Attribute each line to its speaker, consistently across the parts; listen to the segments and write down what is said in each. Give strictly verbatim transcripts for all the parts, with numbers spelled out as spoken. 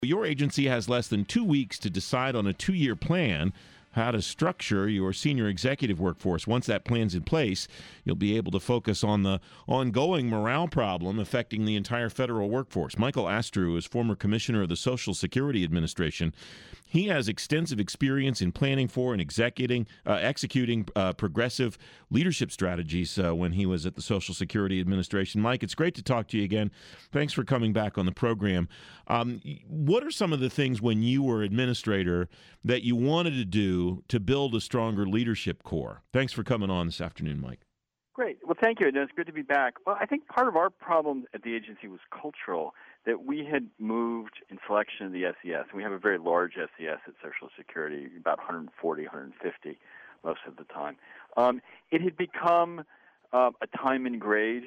Speaker 1: Your agency has less than two weeks to decide on a two-year plan, how to structure your senior executive workforce. Once that plan's in place, you'll be able to focus on the ongoing morale problem affecting the entire federal workforce. Michael Astrue is former commissioner of the Social Security Administration. He has extensive experience in planning for and executing, uh, executing uh, progressive leadership strategies uh, when he was at the Social Security Administration. Mike, it's great to talk to you again. Thanks for coming back on the program. Um, what are some of the things when you were administrator that you wanted to do to build a stronger leadership core? Thanks for coming on this afternoon, Mike.
Speaker 2: Great. Well, thank you. And it's good to be back. Well, I think part of our problem at the agency was cultural, that we had moved in selection of the S E S, and we have a very large S E S at Social Security, about one hundred forty, one hundred fifty most of the time. Um, it had become uh, a time and grade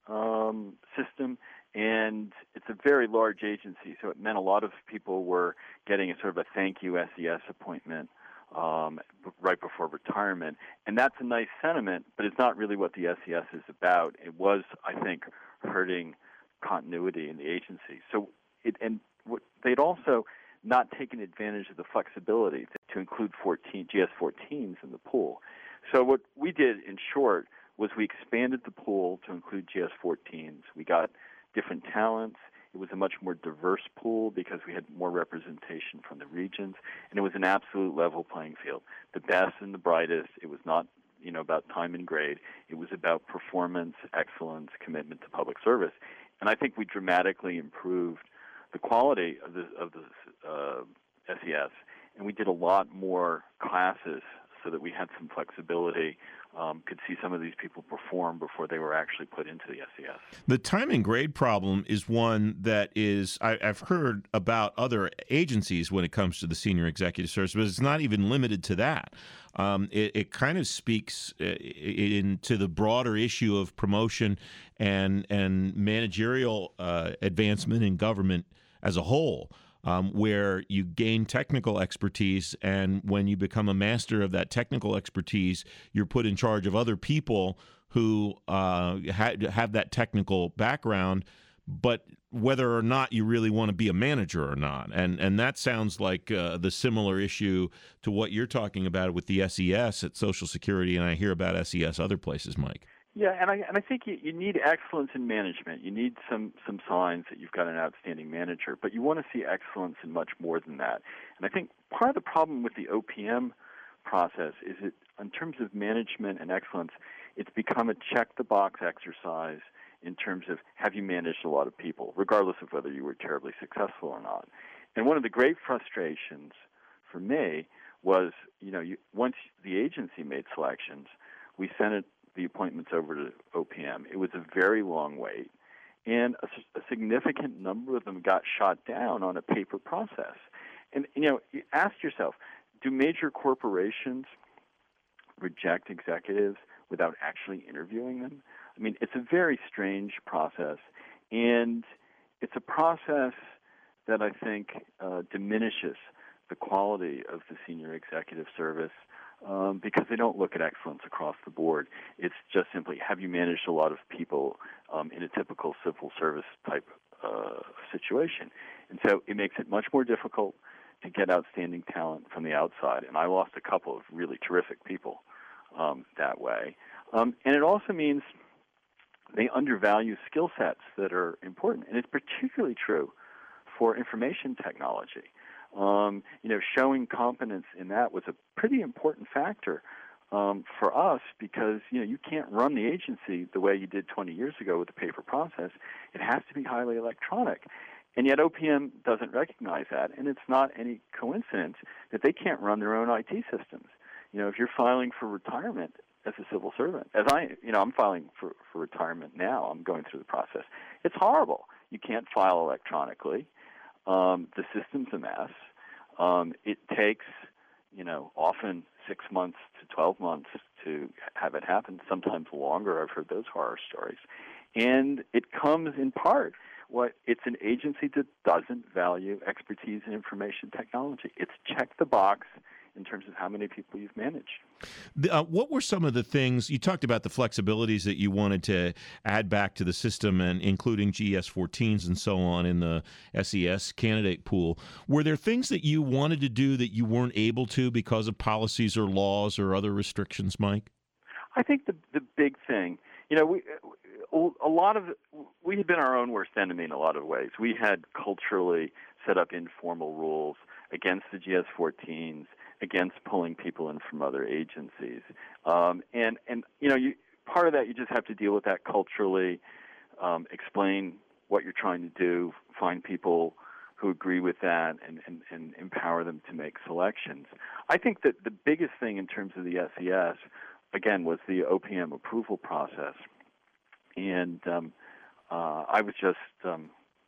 Speaker 2: um, system, and it's a very large agency, so it meant a lot of people were getting a sort of a thank you S E S appointment um, right before retirement. And that's a nice sentiment, but it's not really what the S E S is about. It was, I think, hurting continuity in the agency. So, it, and what, they'd also not taken advantage of the flexibility to include fourteen, G S fourteens in the pool. So what we did, in short, was we expanded the pool to include G S fourteens. We got different talents. It was a much more diverse pool because we had more representation from the regions, and it was an absolute level playing field. The best and the brightest. It was not, you know, about time and grade. It was about performance, excellence, commitment to public service. And I think we dramatically improved the quality of the of the uh, S E S, and we did a lot more classes so that we had some flexibility, um, could see some of these people perform before they were actually put into the S E S.
Speaker 1: The time and grade problem is one that is, I, I've heard about other agencies when it comes to the senior executive service, but it's not even limited to that. Um, it, it kind of speaks uh, into the broader issue of promotion and, and managerial uh, advancement in government as a whole. Um, where you gain technical expertise, and when you become a master of that technical expertise, you're put in charge of other people who uh, ha- have that technical background, but whether or not you really want to be a manager or not. And and that sounds like uh, the similar issue to what you're talking about with the S E S at Social Security, and I hear about S E S other places, Mike.
Speaker 2: Yeah, and I and I think you, you need excellence in management. You need some, some signs that you've got an outstanding manager, but you want to see excellence in much more than that. And I think part of the problem with the O P M process is that in terms of management and excellence, it's become a check-the-box exercise in terms of have you managed a lot of people, regardless of whether you were terribly successful or not. And one of the great frustrations for me was, you know, you, once the agency made selections, we sent it the appointments over to O P M. It was a very long wait, and a, a significant number of them got shot down on a paper process. And, you know, you ask yourself, do major corporations reject executives without actually interviewing them? I mean, it's a very strange process, and it's a process that I think uh, diminishes the quality of the senior executive service. Um, because they don't look at excellence across the board. It's just simply, have you managed a lot of people um, in a typical civil service type uh, situation? And so it makes it much more difficult to get outstanding talent from the outside. And I lost a couple of really terrific people um, that way. Um, and it also means they undervalue skill sets that are important. And it's particularly true for information technology. Um, you know, showing competence in that was a pretty important factor um, for us because, you know, you can't run the agency the way you did twenty years ago with the paper process. It has to be highly electronic. And yet O P M doesn't recognize that, and it's not any coincidence that they can't run their own I T systems. You know, if you're filing for retirement as a civil servant, as I, you know, I'm filing for, for retirement now, I'm going through the process. It's horrible. You can't file electronically. Um, the system's a mess. Um, it takes, you know, often six months to twelve months to have it happen, sometimes longer. I've heard those horror stories. And it comes in part, what it's an agency that doesn't value expertise in information technology. It's check the box. in terms of how many people you've managed.
Speaker 1: The- Uh, what were some of the things you talked about, the flexibilities that you wanted to add back to the system, and including G S fourteens and so on in the S E S candidate pool? Were there things that you wanted to do that you weren't able to because of policies or laws or other restrictions, Mike?
Speaker 2: I think the the big thing, you know, we a lot of we had been our own worst enemy in a lot of ways. We had culturally set up informal rules against the G S fourteens, against pulling people in from other agencies, um, and and you know, you part of that you just have to deal with that culturally, um, explain what you're trying to do, find people who agree with that, and, and, and empower them to make selections. I think that the biggest thing in terms of the S E S, again, was the O P M approval process. And um, uh, I was just um,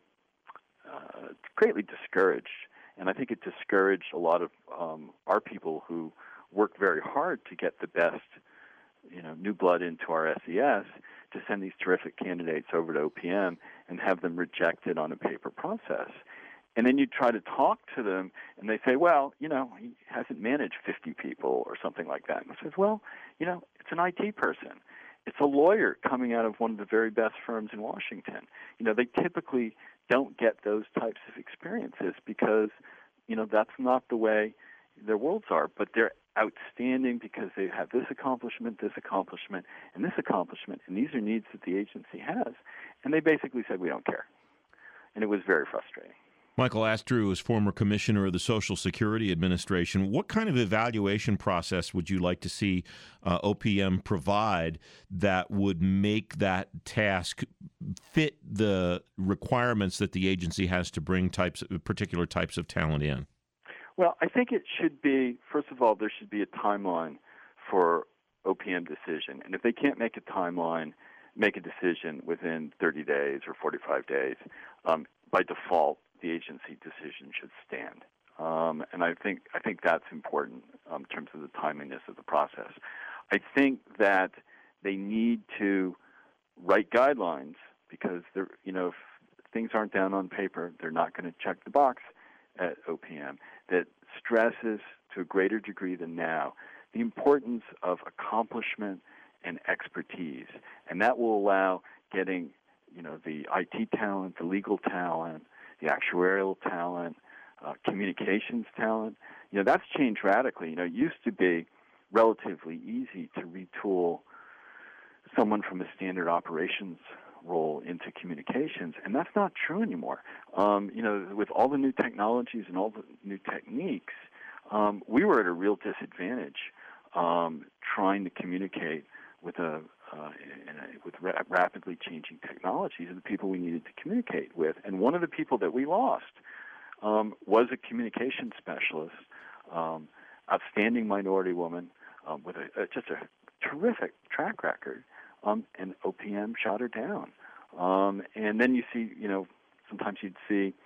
Speaker 2: uh, greatly discouraged. And I think it discouraged a lot of um, our people who work very hard to get the best, you know, new blood into our S E S, to send these terrific candidates over to O P M and have them rejected on a paper process. And then you try to talk to them, and they say, well, you know, he hasn't managed fifty people or something like that. And I says, well, you know, it's an I T person. It's a lawyer coming out of one of the very best firms in Washington. You know, they typically don't get those types of experiences because, you know, that's not the way their worlds are. But they're outstanding because they have this accomplishment, this accomplishment, and this accomplishment, and these are needs that the agency has. And they basically said, we don't care. And it was very frustrating.
Speaker 1: Michael Astrew is former commissioner of the Social Security Administration. What kind of evaluation process would you like to see uh, O P M provide that would make that task fit the requirements that the agency has to bring types, particular types of talent in?
Speaker 2: Well, I think it should be, first of all, there should be a timeline for O P M decision. And if they can't make a timeline, make a decision within thirty days or forty-five days, um, by default, the agency decision should stand. Um, and I think I think that's important um, in terms of the timeliness of the process. I think that they need to write guidelines because they're, you know, if things aren't down on paper, they're not going to check the box at O P M. That stresses to a greater degree than now the importance of accomplishment and expertise, and that will allow getting, you know, the I T talent, the legal talent, the actuarial talent, uh, communications talent. You know, that's changed radically. You know, it used to be relatively easy to retool someone from a standard operations role into communications, and that's not true anymore. Um, you know, with all the new technologies and all the new techniques, um, we were at a real disadvantage um, trying to communicate with a Uh, and, uh, with ra- rapidly changing technologies and the people we needed to communicate with. And one of the people that we lost um, was a communication specialist, um, outstanding minority woman um, with a, a, just a terrific track record, um, and O P M shot her down. Um, and then you see, you know, sometimes you'd see,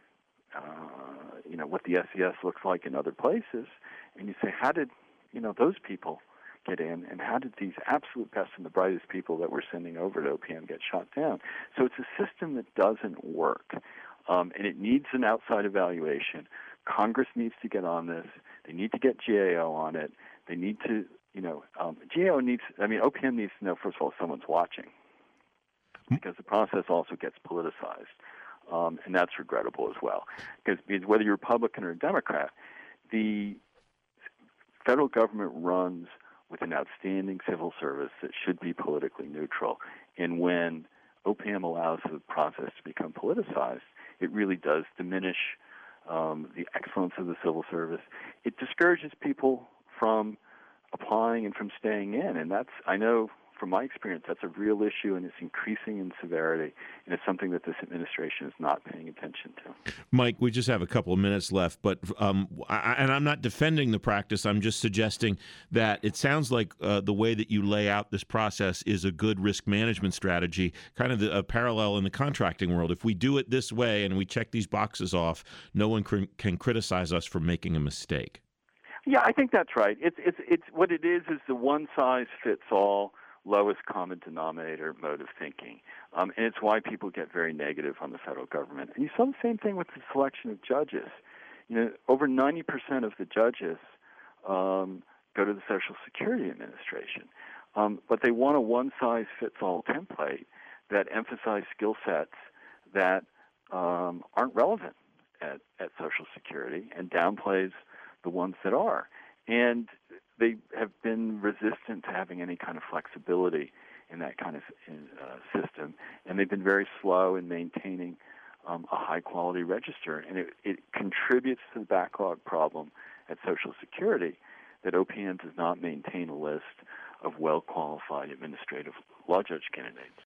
Speaker 2: uh, you know, what the S E S looks like in other places, and you say, how did, you know, those people get in, and how did these absolute best and the brightest people that we're sending over to O P M get shot down? So it's a system that doesn't work, um, and it needs an outside evaluation. Congress needs to get on this. They need to get G A O on it. They need to, you know, um, G A O needs, I mean, O P M needs to know, first of all, someone's watching, because the process also gets politicized, um, and that's regrettable as well. Because whether you're Republican or Democrat, the federal government runs with an outstanding civil service that should be politically neutral. And when O P M allows the process to become politicized, it really does diminish um, the excellence of the civil service. It discourages people from applying and from staying in. And that's, I know from my experience, that's a real issue, and it's increasing in severity, and it's something that this administration is not paying attention to.
Speaker 1: Mike, we just have a couple of minutes left, but um, I, and I'm not defending the practice. I'm just suggesting that it sounds like uh, the way that you lay out this process is a good risk management strategy, kind of the, a parallel in the contracting world. If we do it this way and we check these boxes off, no one can, can criticize us for making a mistake.
Speaker 2: Yeah, I think that's right. It's it's it's what it is is the one size fits all, lowest common denominator mode of thinking. Um, and it's why people get very negative on the federal government. And you saw the same thing with the selection of judges. You know, over ninety percent of the judges um, go to the Social Security Administration. Um, but they want a one-size-fits-all template that emphasizes skill sets that um, aren't relevant at, at Social Security and downplays the ones that are. And they have been resistant to having any kind of flexibility in that kind of in, uh, system, and they've been very slow in maintaining um, a high-quality register. And it, it contributes to the backlog problem at Social Security that O P M does not maintain a list of well-qualified administrative law judge candidates.